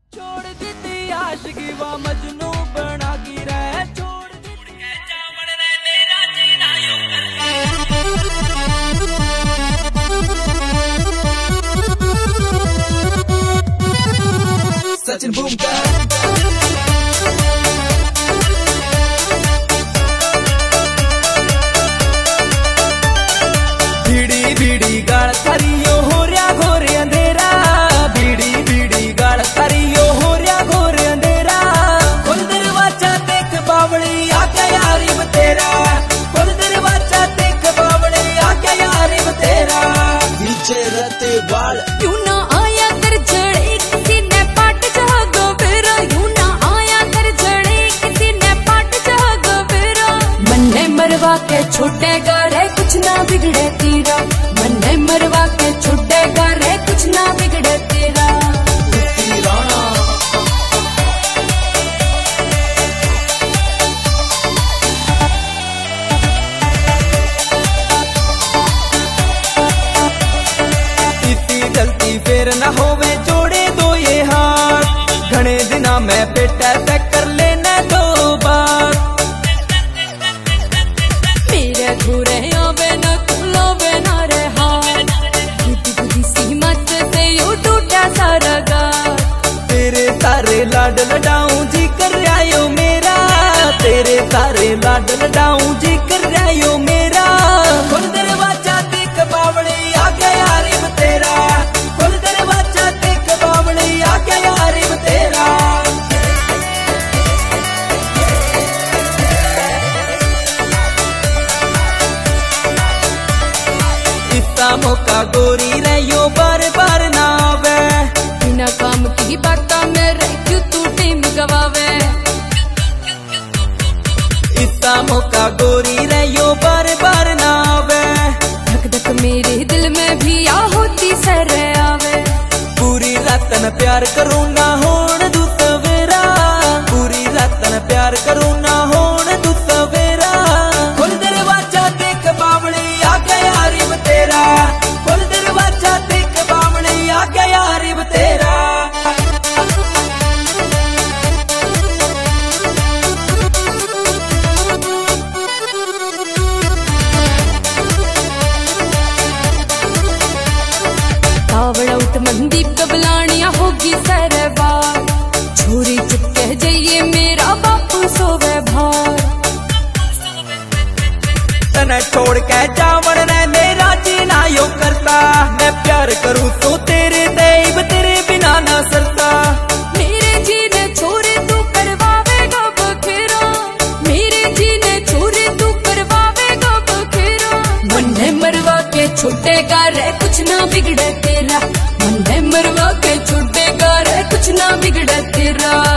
छोड़ दी आशिकी वा मजनू बना की रहे छोड़ दी जावड़ रे मेरा जीना यूं करके सचिन बूमकर बीड़ी बीड़ी गाल करियो हो रहा घोरे अंधेरा बीड़ी बीड़ी गाल करियो हो रहा घोरे अंधेरा खुल दरवाजा देख बावड़ी आके यारी तेरा खुल दरवाजा देख बावड़ी आके यारी तेरा पीछे रहते बाल यूं ना आया कर जड़े किसी ने पाट जागो फिरा यूं ना आया कर जड़े किसी ने पाट जागो फिरा मन्ने मरवा के छूटेगा रे कुछ ना बिगड़े तेरा मन्ने मरवा के छूटेगा रे कुछ ना बिगड़े तेरा इतनी जल्दी फिर न होवे जोड़े दो ये हाथ घने दिना में बेटा तक कर लेना दो बार मेरे घूरे आवे न खुलोवे न रे हाथ बुद्धि सी मत से यूं टूटा सारा गार तेरे सारे लाड लडाऊं जी कर आयो मेरा तेरे सारे लाड लडाऊं जी कर आयो मेरा खुल दरवाजा देख बावड़ी आगे यारी तेरा खुल दरवाजा देख बावड़ी आगे यारी तेरा इसका मौका गोरी रहियो बार बार ना आवे बिना काम की बात मेरे क्यों तू टीम गवावे इसका मौका गोरी रहियो बार बार ना आवे धक धक मेरे दिल में भी आ होती सर आवे पूरी रातन प्यार करूँ ना होण दू सवेरा पूरी रातन प्यार करूँ ना होण दू सवेरा खुल दरवाजा देख बावड़ी आगे यारी तेरा खुल दरवाजा देख बावड़ी आगे यारी तेरा कावड़ा उठ मंदीप कबलानिया होगी सरवा छोरी चुप कह जाइए मेरा बापू सोवे भार तने छोड़ के जावड़ ने मेरा जीना यो करता मैं प्यार करूँ तो तेरे देव तेरे बिना ना सरता मेरे जीने छोरे तू करवावेगा बखेरा मेरे जीने छोरे तू करवावेगा बखेरा मन्ने मरवा के छूटेगा रे कुछ ना बिगड़े तेरा मन्ने मरवा के छूटेगा रे कुछ ना बिगड़े तेरा।